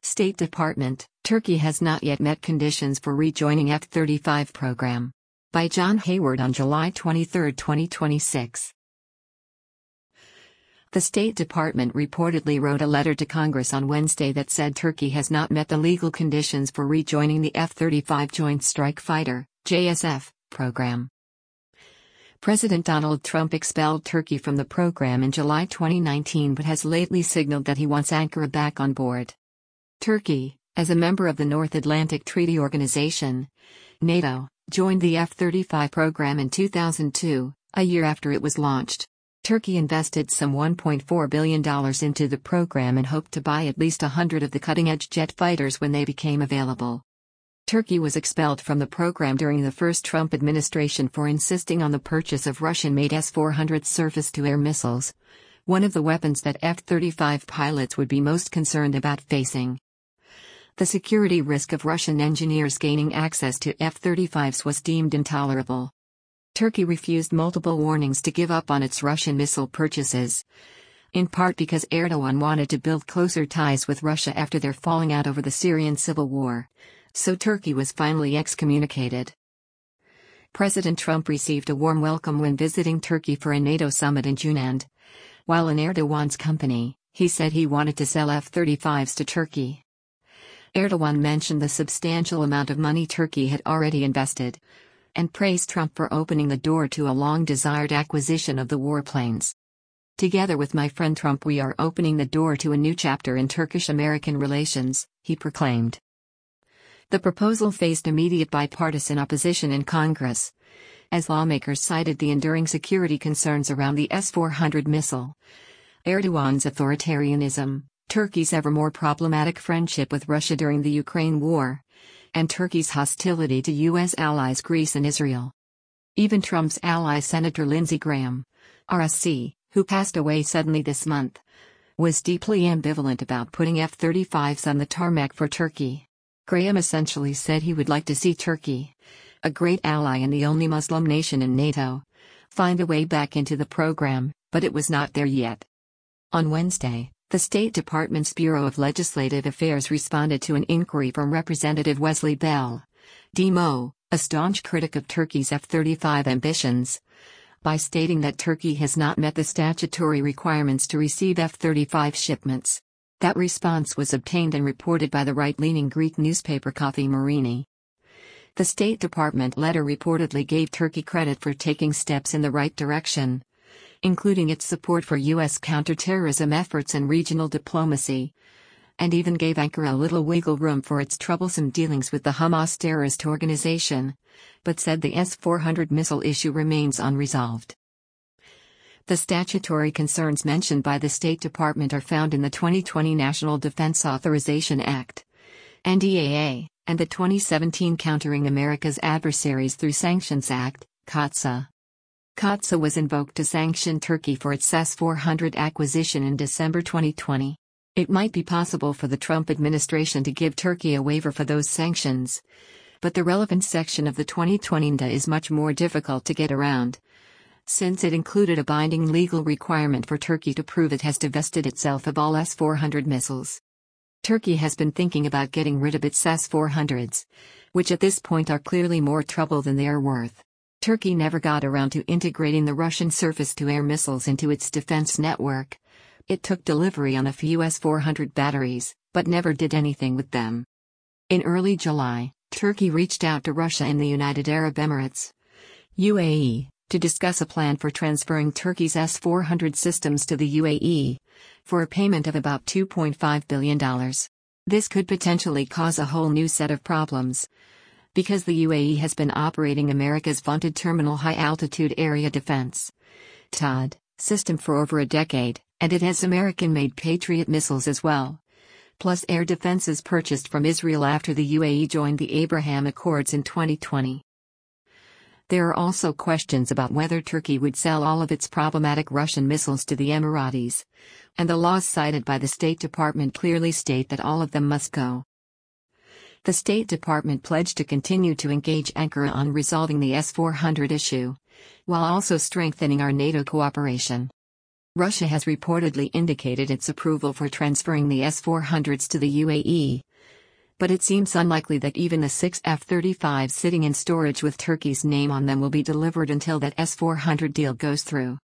State Department, Turkey has not yet met conditions for rejoining F-35 program. By John Hayward on July 23, 2026. The State Department reportedly wrote a letter to Congress on Wednesday that said Turkey has not met the legal conditions for rejoining the F-35 Joint Strike Fighter, JSF, program. President Donald Trump expelled Turkey from the program in July 2019 but has lately signaled that he wants Ankara back on board. Turkey, as a member of the North Atlantic Treaty Organization, NATO, joined the F-35 program in 2002, a year after it was launched. Turkey invested some $1.4 billion into the program and hoped to buy at least 100 of the cutting-edge jet fighters when they became available. Turkey was expelled from the program during the first Trump administration for insisting on the purchase of Russian-made S-400 surface-to-air missiles, one of the weapons that F-35 pilots would be most concerned about facing. The security risk of Russian engineers gaining access to F-35s was deemed intolerable. Turkey refused multiple warnings to give up on its Russian missile purchases, in part because Erdogan wanted to build closer ties with Russia after their falling out over the Syrian civil war, so Turkey was finally excommunicated. President Trump received a warm welcome when visiting Turkey for a NATO summit in June and, while in Erdogan's company, he said he wanted to sell F-35s to Turkey. Erdogan mentioned the substantial amount of money Turkey had already invested, and praised Trump for opening the door to a long-desired acquisition of the warplanes. Together with my friend Trump, we are opening the door to a new chapter in Turkish-American relations, he proclaimed. The proposal faced immediate bipartisan opposition in Congress, as lawmakers cited the enduring security concerns around the S-400 missile, Erdogan's authoritarianism, Turkey's ever more problematic friendship with Russia during the Ukraine war, and Turkey's hostility to U.S. allies Greece and Israel. Even Trump's ally Senator Lindsey Graham, RSC, who passed away suddenly this month, was deeply ambivalent about putting F-35s on the tarmac for Turkey. Graham essentially said he would like to see Turkey, a great ally and the only Muslim nation in NATO, find a way back into the program, but it was not there yet. On Wednesday, the State Department's Bureau of Legislative Affairs responded to an inquiry from Representative Wesley Bell, DMO, a staunch critic of Turkey's F-35 ambitions, by stating that Turkey has not met the statutory requirements to receive F-35 shipments. That response was obtained and reported by the right-leaning Greek newspaper Kathimerini. The State Department letter reportedly gave Turkey credit for taking steps in the right direction, including its support for U.S. counterterrorism efforts and regional diplomacy, and even gave Ankara a little wiggle room for its troublesome dealings with the Hamas terrorist organization, but said the S-400 missile issue remains unresolved. The statutory concerns mentioned by the State Department are found in the 2020 National Defense Authorization Act, NDAA, and the 2017 Countering America's Adversaries Through Sanctions Act, CAATSA. CAATSA was invoked to sanction Turkey for its S-400 acquisition in December 2020. It might be possible for the Trump administration to give Turkey a waiver for those sanctions, but the relevant section of the 2020 NDA is much more difficult to get around, since it included a binding legal requirement for Turkey to prove it has divested itself of all S-400 missiles. Turkey has been thinking about getting rid of its S-400s, which at this point are clearly more trouble than they are worth. Turkey never got around to integrating the Russian surface-to-air missiles into its defense network. It took delivery on a few S-400 batteries, but never did anything with them. In early July, Turkey reached out to Russia and the United Arab Emirates, UAE, to discuss a plan for transferring Turkey's S-400 systems to the UAE, for a payment of about $2.5 billion. This could potentially cause a whole new set of problems, because the UAE has been operating America's vaunted Terminal High Altitude Area Defense (THAAD) system for over a decade, and it has American-made Patriot missiles as well, plus air defenses purchased from Israel after the UAE joined the Abraham Accords in 2020. There are also questions about whether Turkey would sell all of its problematic Russian missiles to the Emiratis, and the laws cited by the State Department clearly state that all of them must go. The State Department pledged to continue to engage Ankara on resolving the S-400 issue, while also strengthening our NATO cooperation. Russia has reportedly indicated its approval for transferring the S-400s to the UAE. But it seems unlikely that even the 6 F-35s sitting in storage with Turkey's name on them will be delivered until that S-400 deal goes through.